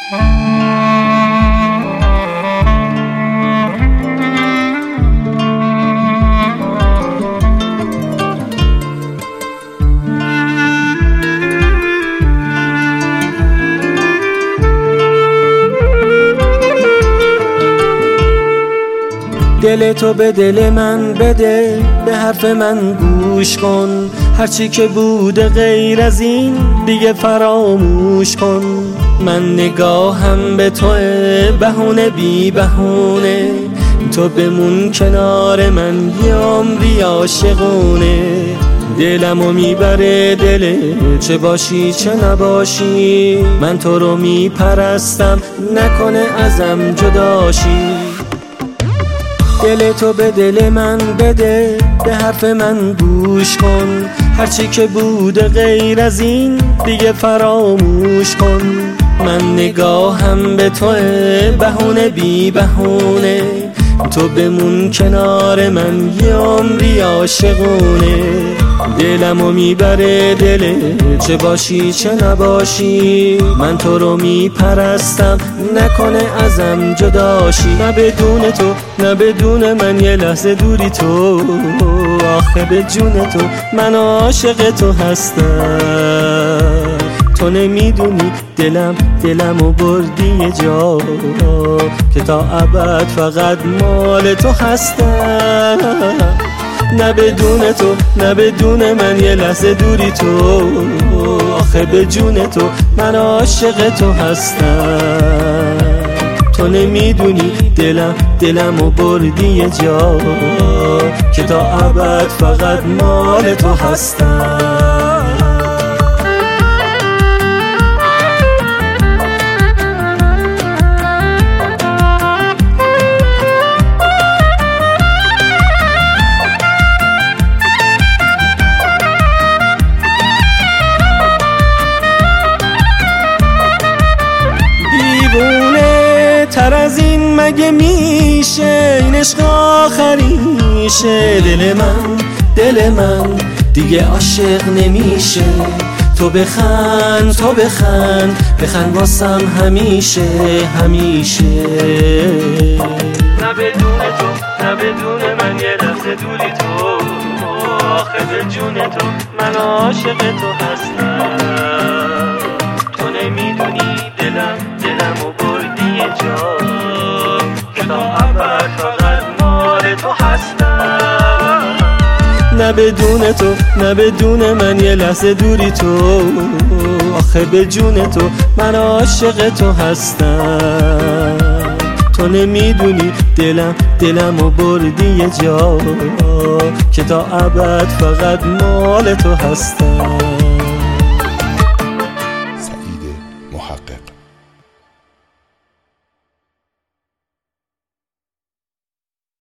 دل تو به دل من بده، به حرف من گوش کن، هرچی که بوده غیر از این دیگه فراموش کن. من نگاهم به توه، بهونه بی بهونه، تو بمون کنار من یه عمری عاشقونه. دلمو میبره دله، چه باشی چه نباشی، من تو رو میپرستم، نکنه ازم جداشی. دل تو به دل من بده، به حرف من گوش کن، هرچی که بوده غیر از این دیگه فراموش کن. من نگاهم به توه، بهونه بی بهونه، تو بمون کنار من یه عمری عاشقونه. دلمو میبره دله، چه باشی چه نباشی، من تو رو میپرستم، نکنه ازم جداشی. نه بدون تو، نه بدون من یه لحظه دوری تو، آخه به جون تو من عاشق تو هستم. تو نمیدونی دلمو بردی یه جا که تا ابد فقط مال تو هستم. نه بدون تو، نه بدون من یه لحظه دوری تو، آخه به جون تو من عاشق تو هستم. تو نمیدونی دلمو بردی یه جا که تا ابد فقط مال تو هستم. تر از این مگه میشه، این عشق آخریشه. دل من دیگه عاشق نمیشه. تو بخند، تو بخند واسم همیشه همیشه. نه بدون تو، نه بدون من یه لحظه دوری تو، آخه به جون تو من عاشق تو هستم. تو نمیدونی دلمو بردی یه جا که تا ابد فقط مال تو هستم. نه بدون تو، نه بدون من یه لحظه دوری تو، آخه به جون تو من عاشق تو هستم. تو نمیدونی دلمو بردی یه جا که تا ابد فقط مال تو هستم.